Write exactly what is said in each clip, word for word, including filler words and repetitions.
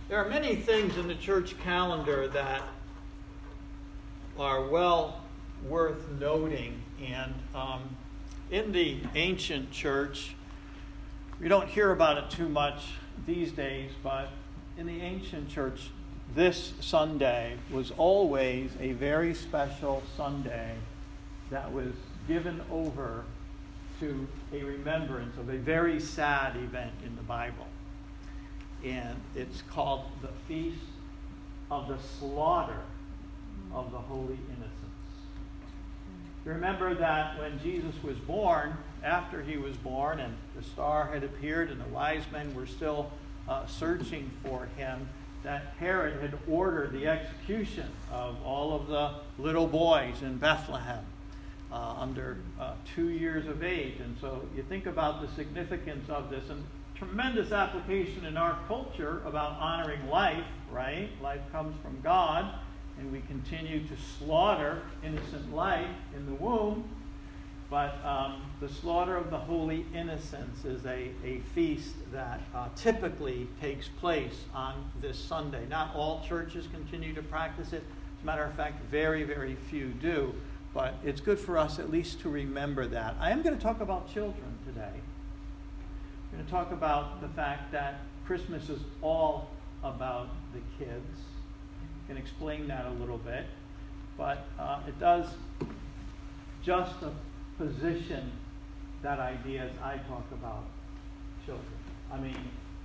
There are many things in the church calendar that are well worth noting. And um, in the ancient church, we don't hear about it too much these days, but in the ancient church, this Sunday was always a very special Sunday that was given over to a remembrance of a very sad event in the Bible. And it's called the Feast of the Slaughter of the Holy Innocents. You remember that when Jesus was born, after he was born and the star had appeared and the wise men were still uh, searching for him, that Herod had ordered the execution of all of the little boys in Bethlehem uh, under uh, two years of age. And so you think about the significance of this, and tremendous application in our culture about honoring life, right? Life comes from God, and we continue to slaughter innocent life in the womb. But um, the slaughter of the holy innocents is a, a feast that uh, typically takes place on this Sunday. Not all churches continue to practice it. As a matter of fact, very, very few do. But it's good for us at least to remember that. I am going to talk about children today. I'm going to talk about the fact that Christmas is all about the kids. I can explain that a little bit. But uh, it does just a position that idea as I talk about children. I mean,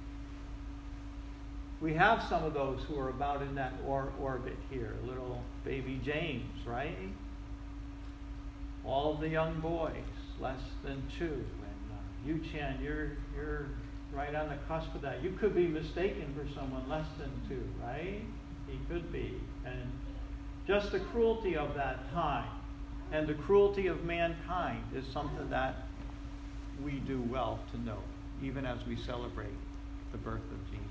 we have some of those who are about in that or- orbit here. Little baby James, right? All of the young boys, less than two. You, Chan, you're you're right on the cusp of that. You could be mistaken for someone less than two, right? He could be. And just the cruelty of that time and the cruelty of mankind is something that we do well to know, even as we celebrate the birth of Jesus.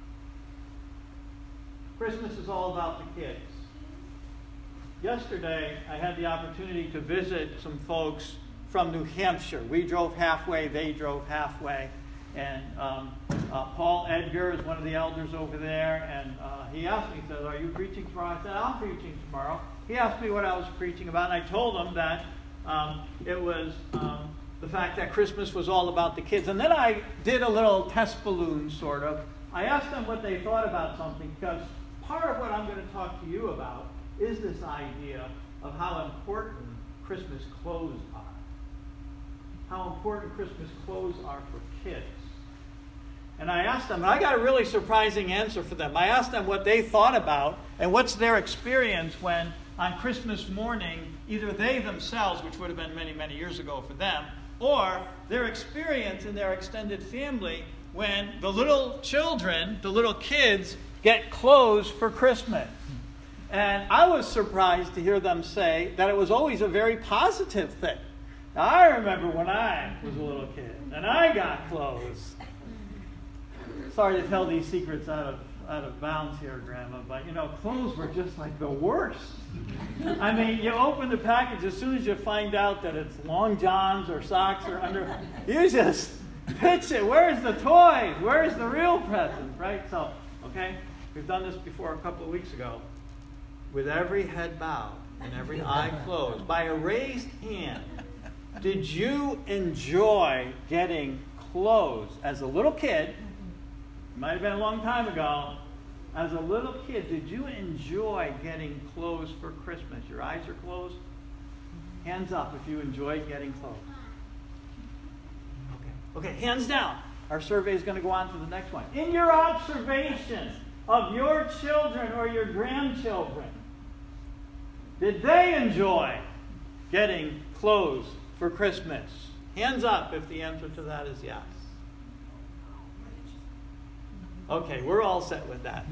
Christmas is all about the kids. Yesterday, I had the opportunity to visit some folks from New Hampshire. We drove halfway, they drove halfway. And um, uh, Paul Edgar is one of the elders over there, and uh, he asked me, he said, "Are you preaching tomorrow?" I said, "I'm preaching tomorrow." He asked me what I was preaching about, and I told him that um, it was um, the fact that Christmas was all about the kids. And then I did a little test balloon, sort of. I asked them what they thought about something, because part of what I'm going to talk to you about is this idea of how important Christmas clothes are. How important Christmas clothes are for kids. And I asked them, and I got a really surprising answer for them. I asked them what they thought about and what's their experience when on Christmas morning, either they themselves, which would have been many, many years ago for them, or their experience in their extended family when the little children, the little kids, get clothes for Christmas. And I was surprised to hear them say that it was always a very positive thing. Now, I remember when I was a little kid and I got clothes. Sorry to tell these secrets out of out of bounds here, Grandma, but you know, clothes were just like the worst. I mean, you open the package, as soon as you find out that it's long johns or socks or under, you just pitch it. Where's the toys? Where's the real present, right? So, okay, we've done this before a couple of weeks ago. With every head bowed and every eye closed, by a raised hand, did you enjoy getting clothes as a little kid? It might have been a long time ago. As a little kid, did you enjoy getting clothes for Christmas? Your eyes are closed. Hands up if you enjoyed getting clothes. Okay. Okay, hands down. Our survey is going to go on to the next one. In your observation of your children or your grandchildren, did they enjoy getting clothes for Christmas? Hands up if the answer to that is yes. Okay, we're all set with that.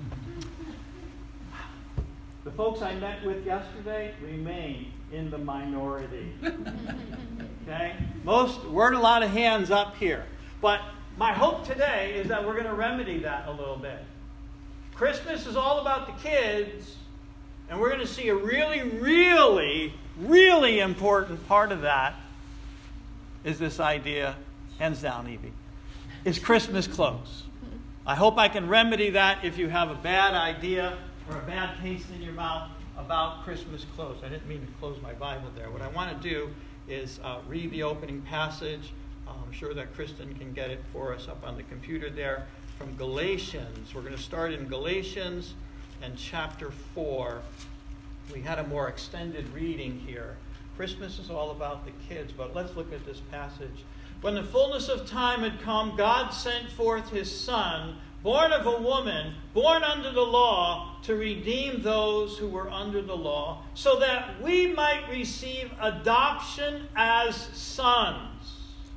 The folks I met with yesterday remain in the minority. Okay? Most, weren't a lot of hands up here. But my hope today is that we're going to remedy that a little bit. Christmas is all about the kids, and we're going to see a really, really, really important part of that is this idea, hands down, Evie, is Christmas clothes. I hope I can remedy that if you have a bad idea or a bad taste in your mouth about Christmas clothes. I didn't mean to close my Bible there. What I want to do is uh, read the opening passage. Uh, I'm sure that Kristen can get it for us up on the computer there from Galatians. We're going to start in Galatians and chapter four. We had a more extended reading here. Christmas is all about the kids, but let's look at this passage. When the fullness of time had come, God sent forth his Son, born of a woman, born under the law, to redeem those who were under the law, so that we might receive adoption as sons.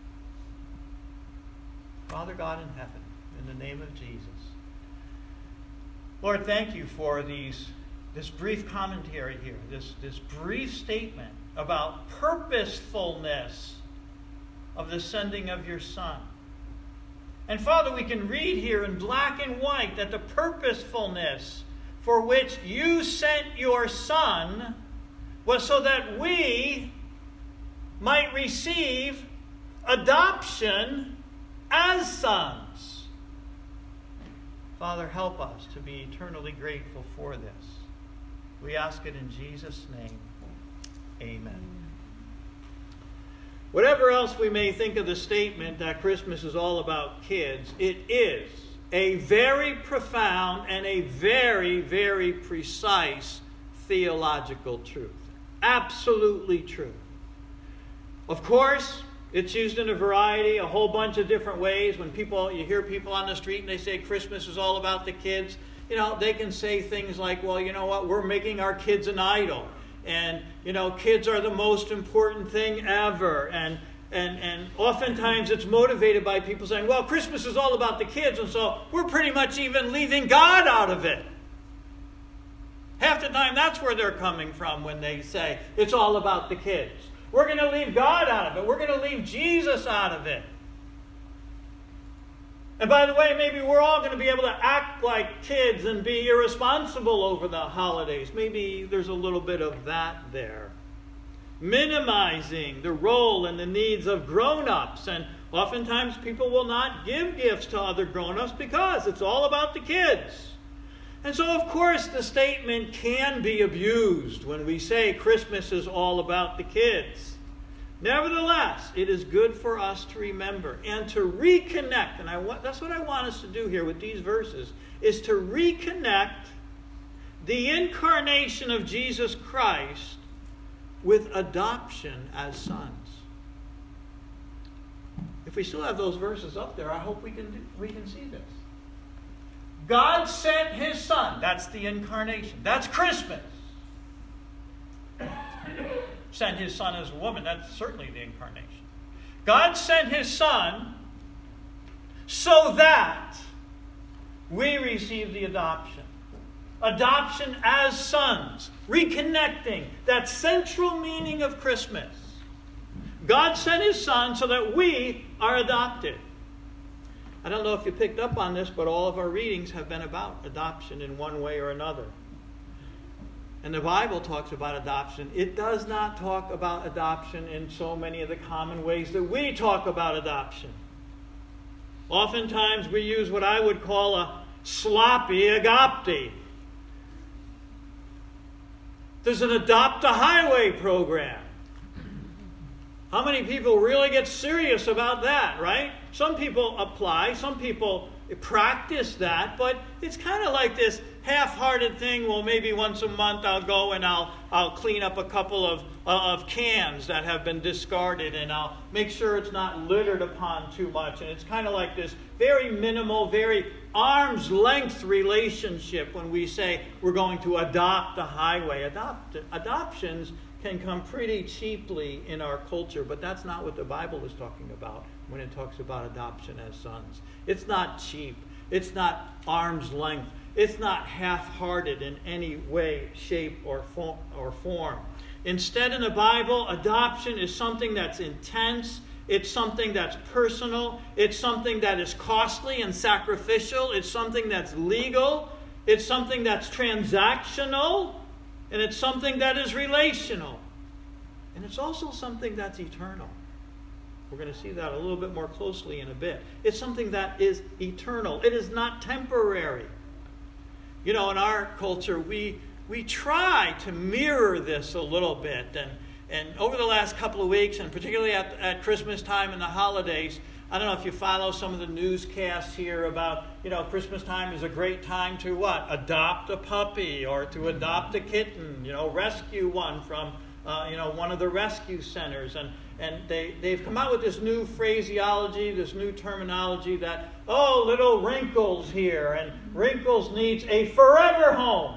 Father God in heaven, in the name of Jesus. Lord, thank you for these, this brief commentary here, this, this brief statement about purposefulness of the sending of your Son. And Father, we can read here in black and white that the purposefulness for which you sent your Son was so that we might receive adoption as sons. Father, help us to be eternally grateful for this. We ask it in Jesus' name. Amen. Whatever else we may think of the statement that Christmas is all about kids, it is a very profound and a very, very precise theological truth. Absolutely true. Of course, it's used in a variety, a whole bunch of different ways. When people, you hear people on the street and they say Christmas is all about the kids, you know, they can say things like, well, you know what, we're making our kids an idol. And, you know, kids are the most important thing ever. And, and, and oftentimes it's motivated by people saying, well, Christmas is all about the kids, and so we're pretty much even leaving God out of it. Half the time that's where they're coming from when they say it's all about the kids. We're going to leave God out of it. We're going to leave Jesus out of it. And by the way, maybe we're all going to be able to act like kids and be irresponsible over the holidays. Maybe there's a little bit of that there. Minimizing the role and the needs of grown-ups. And oftentimes people will not give gifts to other grown-ups because it's all about the kids. And so, of course, the statement can be abused when we say Christmas is all about the kids. Nevertheless, it is good for us to remember and to reconnect. And I want, that's what I want us to do here with these verses, is to reconnect the incarnation of Jesus Christ with adoption as sons. If we still have those verses up there, I hope we can do, we can see this. God sent his Son. That's the incarnation. That's Christmas. Sent his Son as a woman. That's certainly the incarnation. God sent his Son so that we receive the adoption. Adoption as sons. Reconnecting. That central meaning of Christmas. God sent his Son so that we are adopted. I don't know if you picked up on this, but all of our readings have been about adoption in one way or another. And the Bible talks about adoption. It does not talk about adoption in so many of the common ways that we talk about adoption. Oftentimes we use what I would call a sloppy agape. There's an Adopt a Highway program. How many people really get serious about that, right? Some people apply, some people practice that, but it's kind of like this half-hearted thing. Well, maybe once a month I'll go and I'll I'll clean up a couple of uh, of cans that have been discarded, and I'll make sure it's not littered upon too much. And it's kind of like this very minimal, very arm's length relationship when we say we're going to adopt a highway. Adopt adoptions can come pretty cheaply in our culture, but that's not what the Bible is talking about when it talks about adoption as sons. It's not cheap. It's not arm's length. It's not half-hearted in any way, shape, or form, or form. Instead, in the Bible, adoption is something that's intense. It's something that's personal. It's something that is costly and sacrificial. It's something that's legal. It's something that's transactional. And it's something that is relational. And it's also something that's eternal. We're going to see that a little bit more closely in a bit. It's something that is eternal. It is not temporary. You know, in our culture, we we try to mirror this a little bit. And, and over the last couple of weeks, and particularly at, at Christmas time and the holidays, I don't know if you follow some of the newscasts here about, you know, Christmas time is a great time to what? Adopt a puppy or to adopt a kitten, you know, rescue one from, uh, you know, one of the rescue centers. And, and they, they've come out with this new phraseology, this new terminology that, oh, little Wrinkles here, and Wrinkles needs a forever home.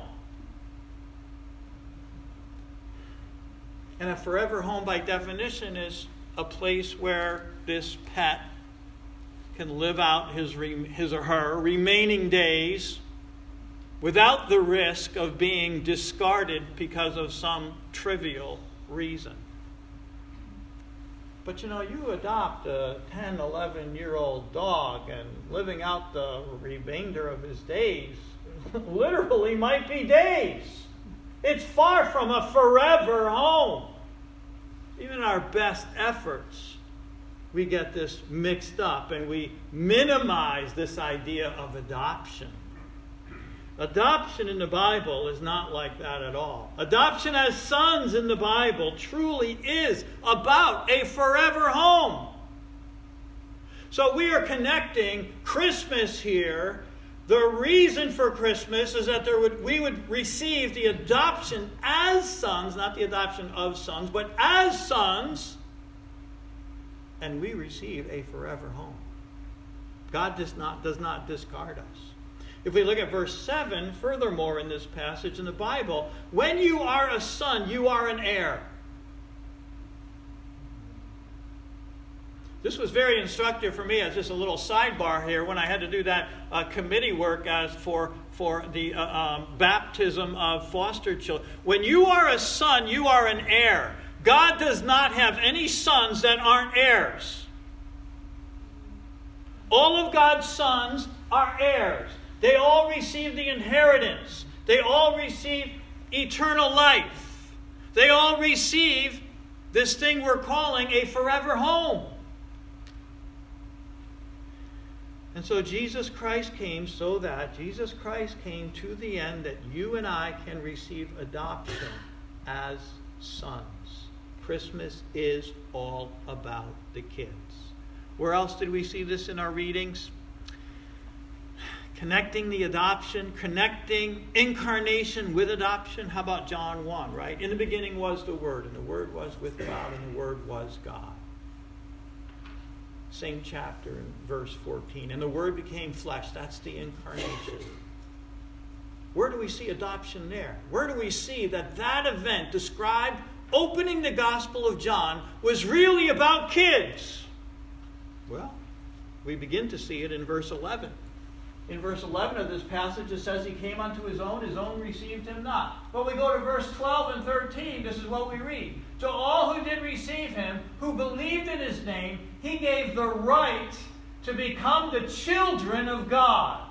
And a forever home, by definition, is a place where this pet can live out his, re- his or her remaining days without the risk of being discarded because of some trivial reason. But you know, you adopt a ten, eleven-year-old dog, and living out the remainder of his days literally might be days. It's far from a forever home. Even our best efforts, we get this mixed up and we minimize this idea of adoption. Adoption in the Bible is not like that at all. Adoption as sons in the Bible truly is about a forever home. So we are connecting Christmas here. The reason for Christmas is that there would, we would receive the adoption as sons, not the adoption of sons, but as sons, and we receive a forever home. God does not, does not discard us. If we look at verse seven, furthermore in this passage in the Bible, when you are a son, you are an heir. This was very instructive for me as just a little sidebar here when I had to do that uh, committee work as for, for the uh, um, baptism of foster children. When you are a son, you are an heir. God does not have any sons that aren't heirs. All of God's sons are heirs. They all receive the inheritance. They all receive eternal life. They all receive this thing we're calling a forever home. And so Jesus Christ came so that Jesus Christ came to the end that you and I can receive adoption as sons. Christmas is all about the kids. Where else did we see this in our readings? Connecting the adoption, connecting incarnation with adoption. How about John one, right? In the beginning was the Word, and the Word was with God, and the Word was God. Same chapter in verse fourteen. And the Word became flesh. That's the incarnation. Where do we see adoption there? Where do we see that that event described opening the Gospel of John was really about kids? Well, we begin to see it in verse eleven. In verse eleven of this passage, it says he came unto his own, his own received him not. But we go to verse twelve and thirteen, this is what we read. To all who did receive him, who believed in his name, he gave the right to become the children of God.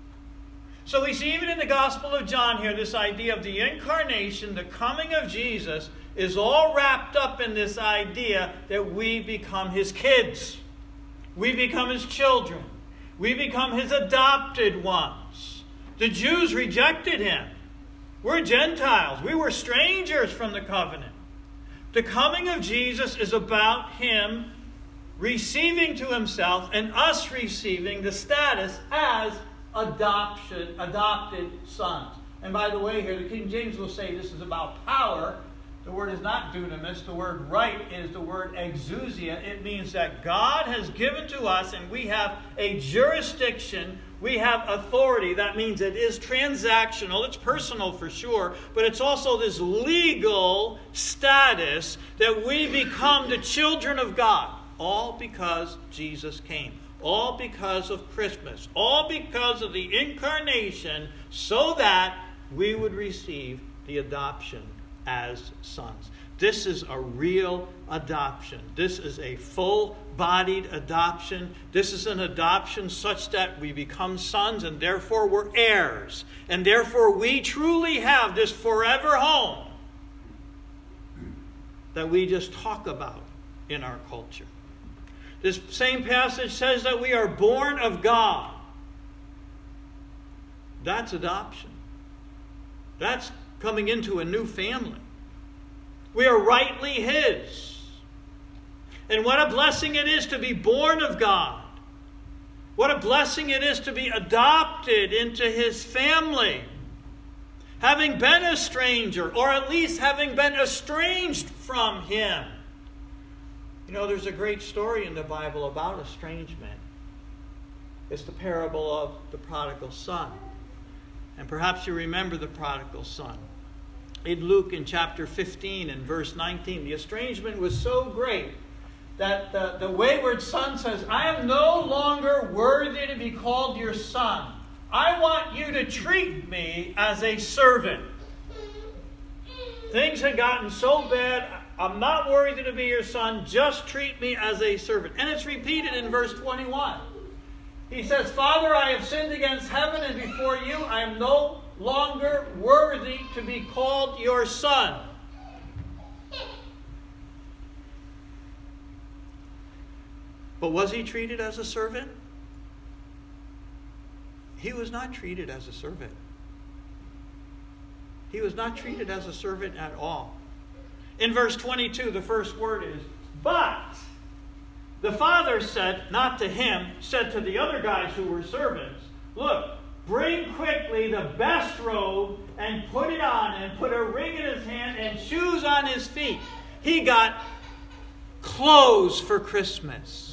So we see even in the Gospel of John here, this idea of the incarnation, the coming of Jesus, is all wrapped up in this idea that we become his kids. We become his children. We become his adopted ones. The Jews rejected him. We're Gentiles. We were strangers from the covenant. The coming of Jesus is about him receiving to himself and us receiving the status as adoption, adopted sons. And by the way, here the King James will say this is about power. The word is not dunamis. The word right is the word exousia. It means that God has given to us and we have a jurisdiction. We have authority. That means it is transactional. It's personal for sure. But it's also this legal status that we become the children of God. All because Jesus came. All because of Christmas. All because of the incarnation so that we would receive the adoption as sons. This is a real adoption. This is a full-bodied adoption. This is an adoption such that we become sons and therefore we're heirs. And therefore we truly have this forever home that we just talk about in our culture. This same passage says that we are born of God. That's adoption. That's coming into a new family. We are rightly His. And what a blessing it is to be born of God. What a blessing it is to be adopted into His family. Having been a stranger, or at least having been estranged from Him. You know, there's a great story in the Bible about estrangement. It's the parable of the prodigal son. And perhaps you remember the prodigal son. In Luke in chapter fifteen and verse nineteen, the estrangement was so great that the, the wayward son says, I am no longer worthy to be called your son. I want you to treat me as a servant. Things had gotten so bad, I'm not worthy to be your son. Just treat me as a servant. And it's repeated in verse twenty-one. He says, Father, I have sinned against heaven and before you. I am no longer worthy to be called your son. But was he treated as a servant? He was not treated as a servant. He was not treated as a servant at all. In verse twenty-two, the first word is, but the father said, not to him, said to the other guys who were servants, look, bring quickly the best robe and put it on and put a ring in his hand and shoes on his feet. He got clothes for Christmas.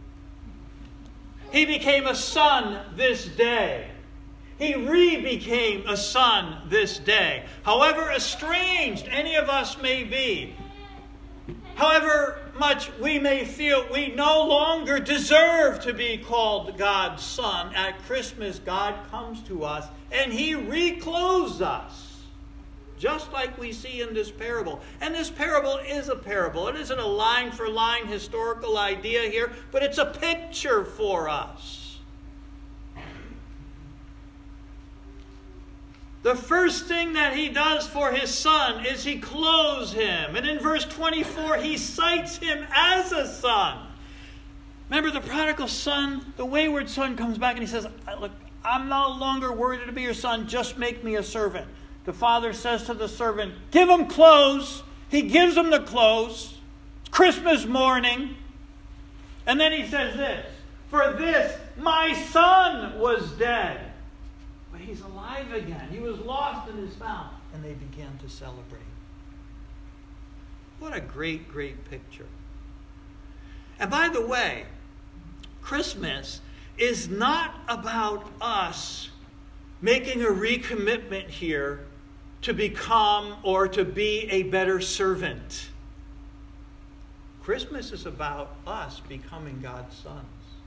He became a son this day. He re-became a son this day. However estranged any of us may be, however much we may feel we no longer deserve to be called God's son, at Christmas God comes to us and He reclothes us. Just like we see in this parable. And this parable is a parable. It isn't a line-for-line historical idea here, but it's a picture for us. The first thing that He does for His son is He clothes him. And in verse twenty-four, He cites him as a son. Remember, the prodigal son, the wayward son comes back and he says, look, I'm no longer worthy to be your son. Just make me a servant. The father says to the servant, give him clothes. He gives him the clothes. It's Christmas morning. And then he says this, for this, my son was dead, but he's alive again. He was lost and is found. And they began to celebrate. What a great, great picture. And by the way, Christmas is not about us making a recommitment here to become or to be a better servant. Christmas is about us becoming God's sons.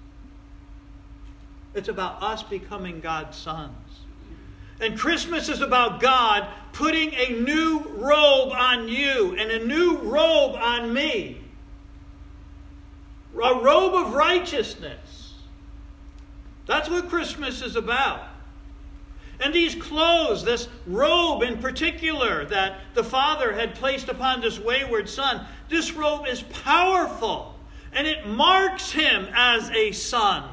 It's about us becoming God's sons. And Christmas is about God putting a new robe on you and a new robe on me. A robe of righteousness. That's what Christmas is about. And these clothes, this robe in particular that the father had placed upon this wayward son, this robe is powerful and it marks him as a son.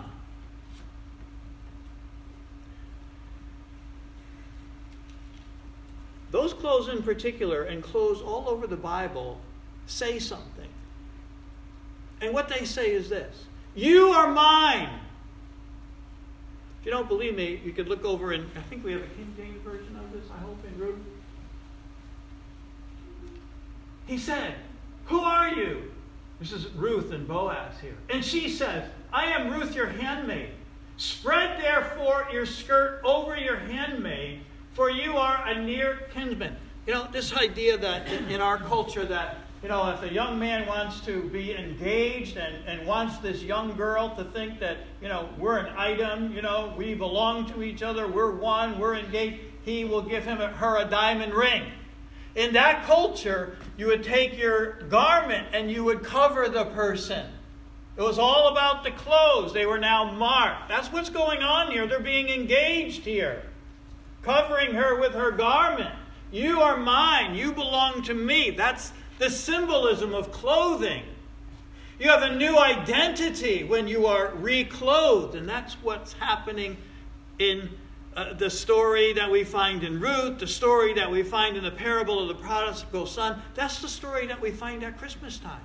Those clothes in particular, and clothes all over the Bible, say something. And what they say is this: you are mine. If you don't believe me, you could look over in, I think we have a King James version of this, I hope, in Ruth. He said, who are you? This is Ruth and Boaz here. And she says, I am Ruth, your handmaid. Spread therefore your skirt over your handmaid, for you are a near kinsman. You know, this idea that in, in our culture that, you know, if a young man wants to be engaged and, and wants this young girl to think that, you know, we're an item, you know, we belong to each other, we're one, we're engaged, he will give him a, her a diamond ring. In that culture, you would take your garment and you would cover the person. It was all about the clothes. They were now marked. That's what's going on here. They're being engaged here. Covering her with her garment. You are mine. You belong to me. That's the symbolism of clothing. You have a new identity when you are reclothed. And that's what's happening in uh, the story that we find in Ruth, the story that we find in the parable of the prodigal son. That's the story that we find at Christmas time.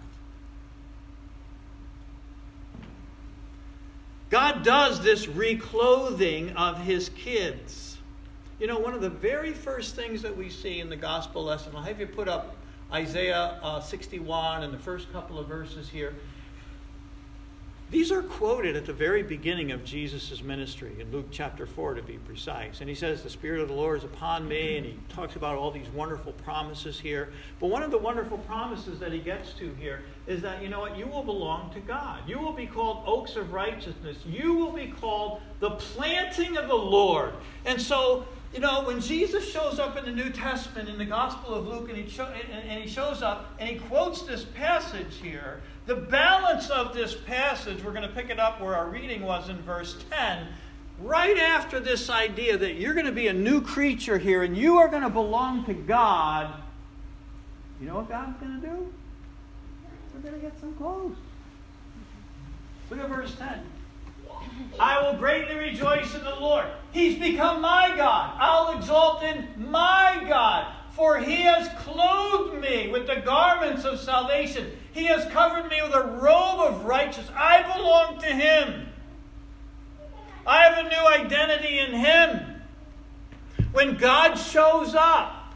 God does this reclothing of his kids. You know, one of the very first things that we see in the gospel lesson, I'll have you put up Isaiah uh, sixty-one and the first couple of verses here. These are quoted at the very beginning of Jesus' ministry, in Luke chapter four to be precise. And he says, the Spirit of the Lord is upon me, and he talks about all these wonderful promises here. But one of the wonderful promises that he gets to here is that, you know what, you will belong to God. You will be called oaks of righteousness. You will be called the planting of the Lord. And so, you know, when Jesus shows up in the New Testament, in the Gospel of Luke, and he, show, and, and he shows up and he quotes this passage here, the balance of this passage, we're going to pick it up where our reading was in verse ten, right after this idea that you're going to be a new creature here and you are going to belong to God, you know what God's going to do? We're going to get some clothes. Look at verse ten. I will greatly rejoice in the Lord. He's become my God. I'll exalt in my God. For he has clothed me with the garments of salvation. He has covered me with a robe of righteousness. I belong to him. I have a new identity in him. When God shows up,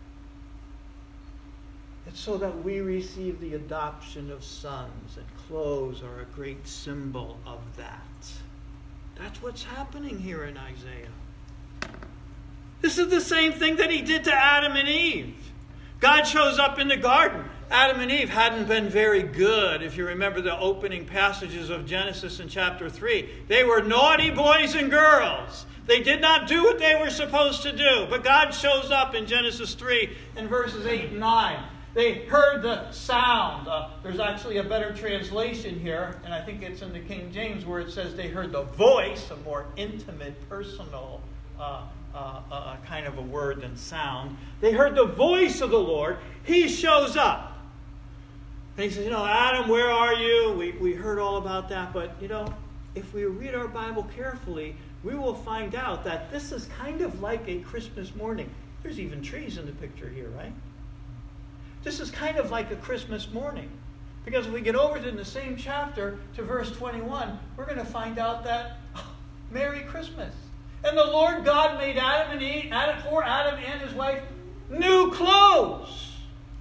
it's so that we receive the adoption of sons, and clothes are a great symbol of that. That's what's happening here in Isaiah. This is the same thing that he did to Adam and Eve. God shows up in the garden. Adam and Eve hadn't been very good. If you remember the opening passages of Genesis in chapter three, they were naughty boys and girls. They did not do what they were supposed to do. But God shows up in Genesis three in verses eight and nine. They heard the sound. Uh, there's actually a better translation here, and I think it's in the King James, where it says they heard the voice, a more intimate, personal uh, uh, uh, kind of a word than sound. They heard the voice of the Lord. He shows up. And he says, you know, Adam, where are you? We, we heard all about that, but, you know, if we read our Bible carefully, we will find out that this is kind of like a Christmas morning. There's even trees in the picture here, right? This is kind of like a Christmas morning. Because if we get over to in the same chapter to verse twenty-one, we're going to find out that, oh, Merry Christmas. And the Lord God made Adam and Eve, Adam, for Adam and his wife, new clothes.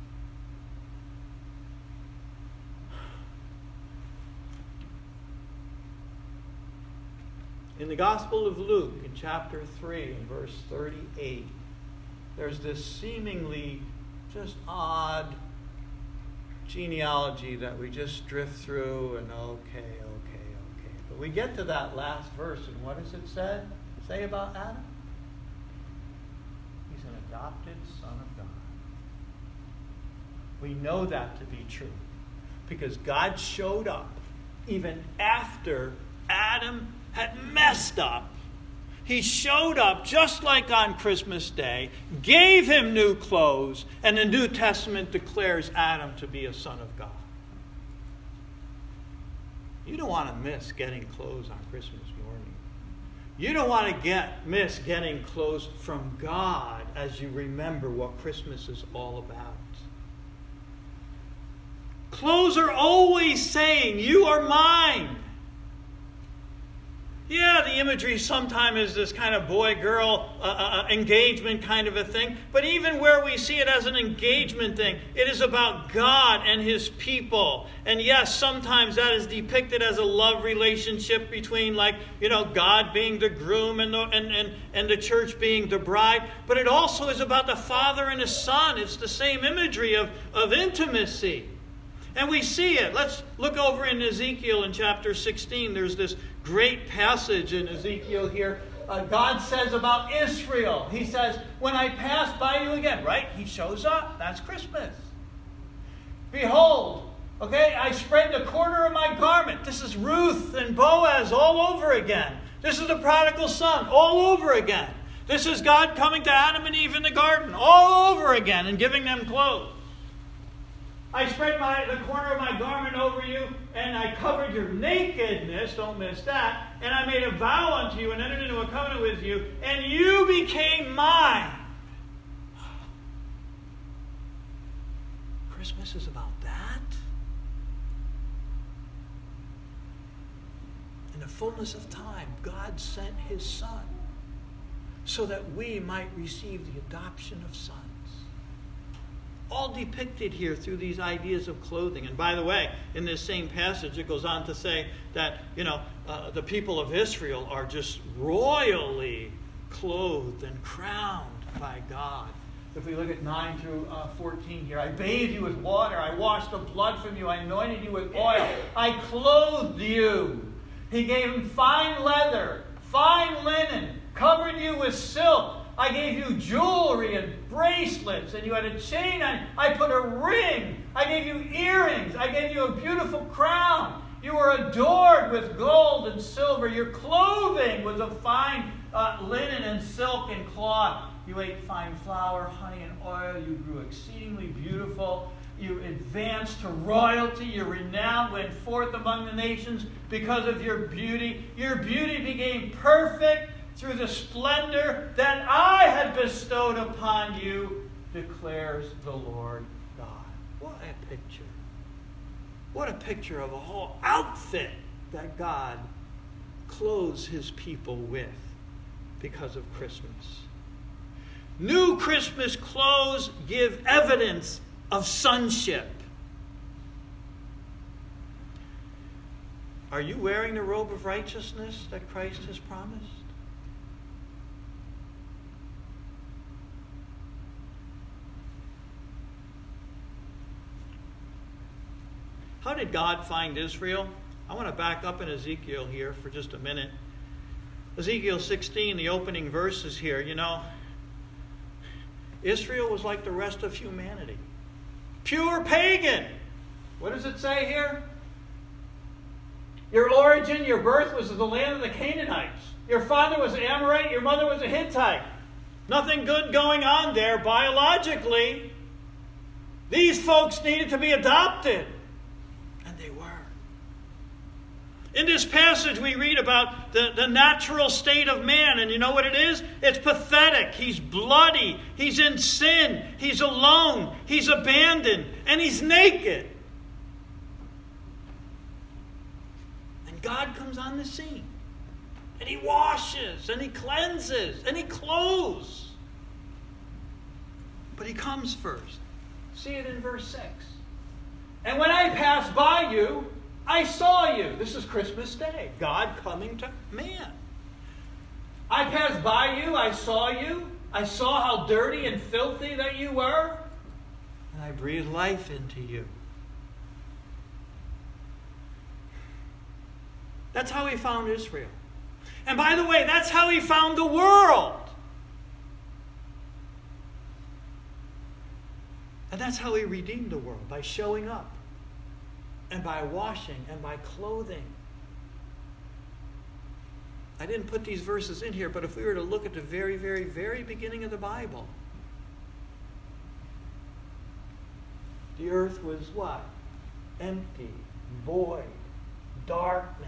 In the Gospel of Luke, in chapter three, in verse thirty-eight, there's this seemingly just odd genealogy that we just drift through and okay, okay, okay. But we get to that last verse, and what does it say, say about Adam? He's an adopted son of God. We know that to be true because God showed up even after Adam had messed up. He showed up just like on Christmas Day, gave him new clothes, and the New Testament declares Adam to be a son of God. You don't want to miss getting clothes on Christmas morning. You don't want to get miss getting clothes from God as you remember what Christmas is all about. Clothes are always saying, you are mine. Yeah, the imagery sometimes is this kind of boy-girl uh, uh, engagement kind of a thing. But even where we see it as an engagement thing, it is about God and his people. And yes, sometimes that is depicted as a love relationship between, like, you know, God being the groom and the, and, and, and the church being the bride. But it also is about the father and the son. It's the same imagery of, of intimacy. And we see it. Let's look over in Ezekiel in chapter sixteen. There's this great passage in Ezekiel here. Uh, God says about Israel. He says, when I pass by you again, right? He shows up. That's Christmas. Behold, okay, I spread the corner of my garment. This is Ruth and Boaz all over again. This is the prodigal son all over again. This is God coming to Adam and Eve in the garden all over again and giving them clothes. I spread my, the corner of my garment over you, and I covered your nakedness, don't miss that, and I made a vow unto you and entered into a covenant with you, and you became mine. Christmas is about that. In the fullness of time, God sent his Son so that we might receive the adoption of sons. All depicted here through these ideas of clothing. And by the way, in this same passage, it goes on to say that, you know, uh, the people of Israel are just royally clothed and crowned by God. If we look at nine through fourteen here, I bathed you with water, I washed the blood from you, I anointed you with oil, I clothed you. He gave him fine leather, fine linen, covered you with silk. I gave you jewelry and bracelets, and you had a chain on. I put a ring. I gave you earrings. I gave you a beautiful crown. You were adored with gold and silver. Your clothing was of fine uh, linen and silk and cloth. You ate fine flour, honey, and oil. You grew exceedingly beautiful. You advanced to royalty. Your renown went forth among the nations because of your beauty. Your beauty became perfect through the splendor that I had bestowed upon you, declares the Lord God. What a picture. What a picture of a whole outfit that God clothes his people with because of Christmas. New Christmas clothes give evidence of sonship. Are you wearing the robe of righteousness that Christ has promised? How did God find Israel? I want to back up in Ezekiel here for just a minute. Ezekiel sixteen, the opening verses here, you know, Israel was like the rest of humanity. Pure pagan. What does it say here? Your origin, your birth was of the land of the Canaanites. Your father was an Amorite, your mother was a Hittite. Nothing good going on there biologically. These folks needed to be adopted. And they were. In this passage, we read about the, the natural state of man. And you know what it is? It's pathetic. He's bloody. He's in sin. He's alone. He's abandoned. And he's naked. And God comes on the scene. And he washes. And he cleanses. And he clothes. But he comes first. See it in verse six. And when I passed by you, I saw you. This is Christmas Day. God coming to man. I passed by you. I saw you. I saw how dirty and filthy that you were. And I breathed life into you. That's how he found Israel. And by the way, that's how he found the world. And that's how he redeemed the world, by showing up. And by washing and by clothing. I didn't put these verses in here, but if we were to look at the very, very, very beginning of the Bible, the earth was what? Empty, void, darkness.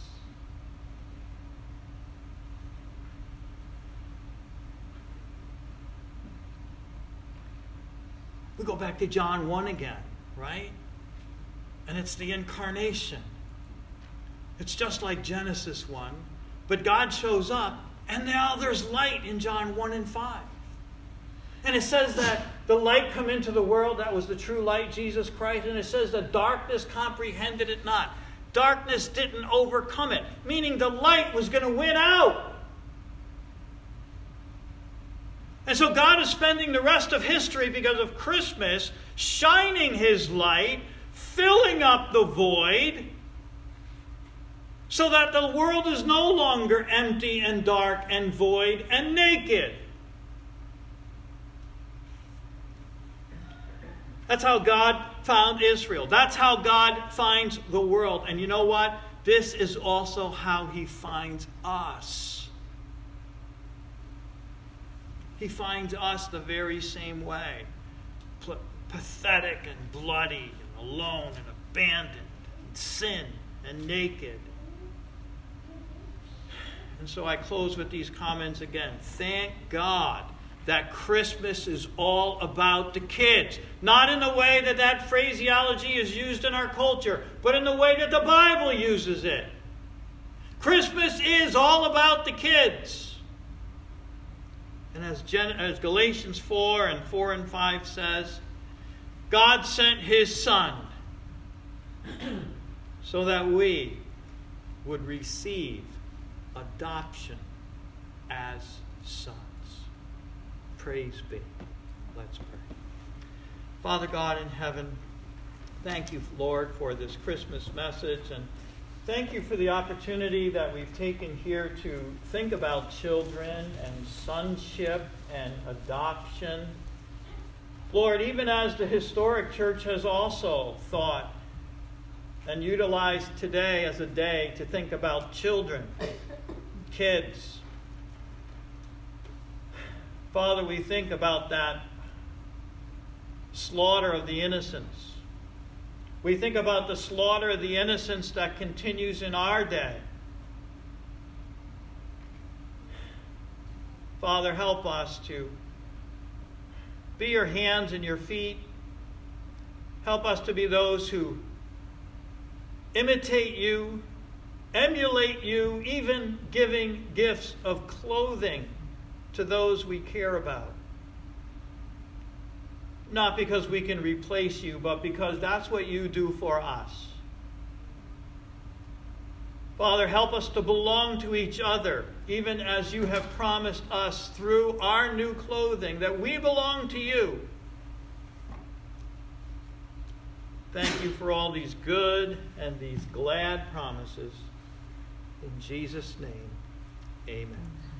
We go back to John one again, right? And it's the incarnation. It's just like Genesis one. But God shows up, and now there's light in John one and five. And it says that the light come into the world. That was the true light, Jesus Christ. And it says the darkness comprehended it not. Darkness didn't overcome it. Meaning the light was going to win out. And so God is spending the rest of history, because of Christmas, shining his light, filling up the void, so that the world is no longer empty and dark and void and naked. That's how God found Israel. That's how God finds the world. And you know what? This is also how he finds us. He finds us the very same way. pathetic and bloody and alone and abandoned and sin and naked. And so I close with these comments again. Thank God that Christmas is all about the kids. Not in the way that that phraseology is used in our culture, but in the way that the Bible uses it. Christmas is all about the kids. And as, Gen- as Galatians four and four and five says, God sent his Son so that we would receive adoption as sons. Praise be. Let's pray. Father God in heaven, thank you, Lord, for this Christmas message, and thank you for the opportunity that we've taken here to think about children and sonship and adoption. Lord, even as the historic church has also thought and utilized today as a day to think about children, kids. Father, we think about that slaughter of the innocents. We think about the slaughter of the innocents that continues in our day. Father, help us to be your hands and your feet. Help us to be those who imitate you, emulate you, even giving gifts of clothing to those we care about. Not because we can replace you, but because that's what you do for us. Father, help us to belong to each other, even as you have promised us through our new clothing, that we belong to you. Thank you for all these good and these glad promises. In Jesus' name, amen.